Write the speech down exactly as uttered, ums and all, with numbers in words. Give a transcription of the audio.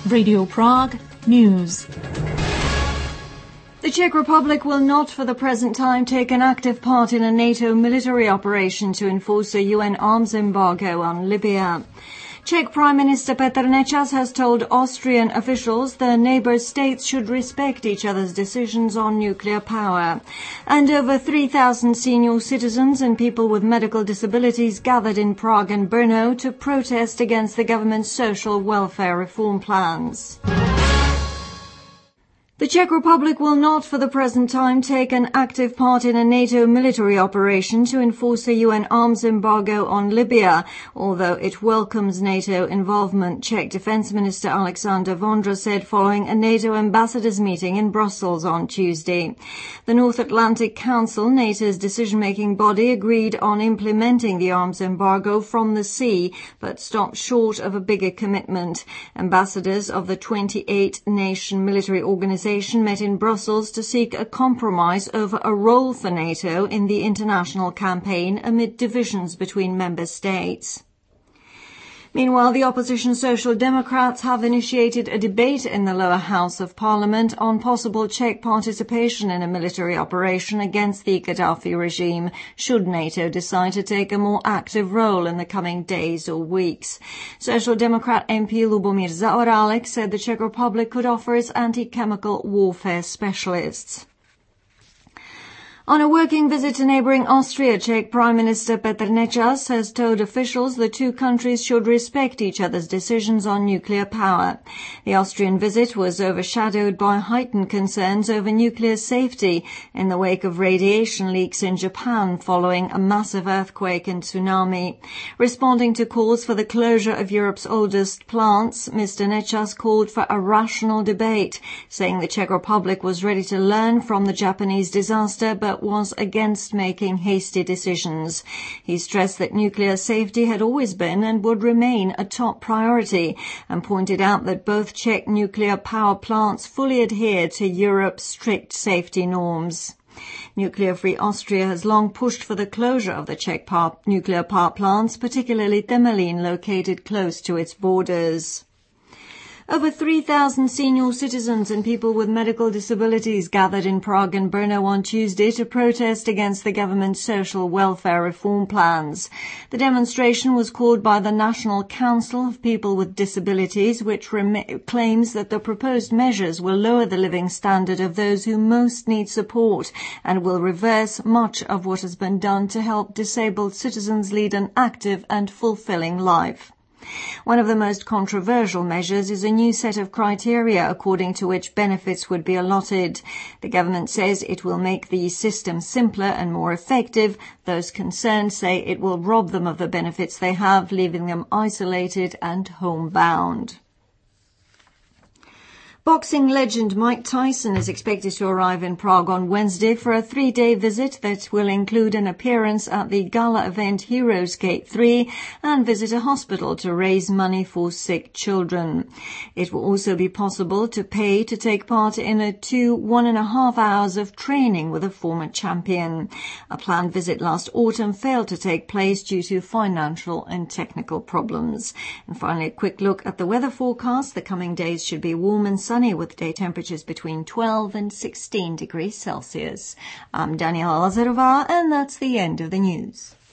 Radio Prague News. The Czech Republic will not for the present time take an active part in a NATO military operation to enforce a U N arms embargo on Libya. Czech Prime Minister Petr Nečas has told Austrian officials the neighbour states should respect each other's decisions on nuclear power. And over three thousand senior citizens and people with medical disabilities gathered in Prague and Brno to protest against the government's social welfare reform plans. The Czech Republic will not for the present time take an active part in a NATO military operation to enforce a U N arms embargo on Libya, although it welcomes NATO involvement, Czech Defence Minister Alexander Vondra said following a NATO ambassadors meeting in Brussels on Tuesday. The North Atlantic Council, NATO's decision-making body, agreed on implementing the arms embargo from the sea, but stopped short of a bigger commitment. Ambassadors of the twenty-eight nation military organization met in Brussels to seek a compromise over a role for NATO in the international campaign amid divisions between member states. Meanwhile, the opposition Social Democrats have initiated a debate in the lower house of parliament on possible Czech participation in a military operation against the Gaddafi regime, should NATO decide to take a more active role in the coming days or weeks. Social Democrat M P Lubomír Zaorálek said the Czech Republic could offer its anti-chemical warfare specialists. On a working visit to neighbouring Austria, Czech Prime Minister Petr Nečas has told officials the two countries should respect each other's decisions on nuclear power. The Austrian visit was overshadowed by heightened concerns over nuclear safety in the wake of radiation leaks in Japan following a massive earthquake and tsunami. Responding to calls for the closure of Europe's oldest plants, Mister Nečas called for a rational debate, saying the Czech Republic was ready to learn from the Japanese disaster but was against making hasty decisions. He stressed that nuclear safety had always been and would remain a top priority and pointed out that both Czech nuclear power plants fully adhere to Europe's strict safety norms. Nuclear-free Austria has long pushed for the closure of the Czech power, nuclear power plants, particularly Temelín, located close to its borders. Over three thousand senior citizens and people with medical disabilities gathered in Prague and Brno on Tuesday to protest against the government's social welfare reform plans. The demonstration was called by the National Council of People with Disabilities, which rem- claims that the proposed measures will lower the living standard of those who most need support and will reverse much of what has been done to help disabled citizens lead an active and fulfilling life. One of the most controversial measures is a new set of criteria according to which benefits would be allotted. The government says it will make the system simpler and more effective. Those concerned say it will rob them of the benefits they have, leaving them isolated and homebound. Boxing legend Mike Tyson is expected to arrive in Prague on Wednesday for a three-day visit that will include an appearance at the gala event Heroes Gate three and visit a hospital to raise money for sick children. It will also be possible to pay to take part in a two one and a half hours of training with a former champion. A planned visit last autumn failed to take place due to financial and technical problems. And finally, a quick look at the weather forecast. The coming days should be warm and sunny, with day temperatures between twelve and sixteen degrees Celsius. I'm Daniela Lazarová, and that's the end of the news.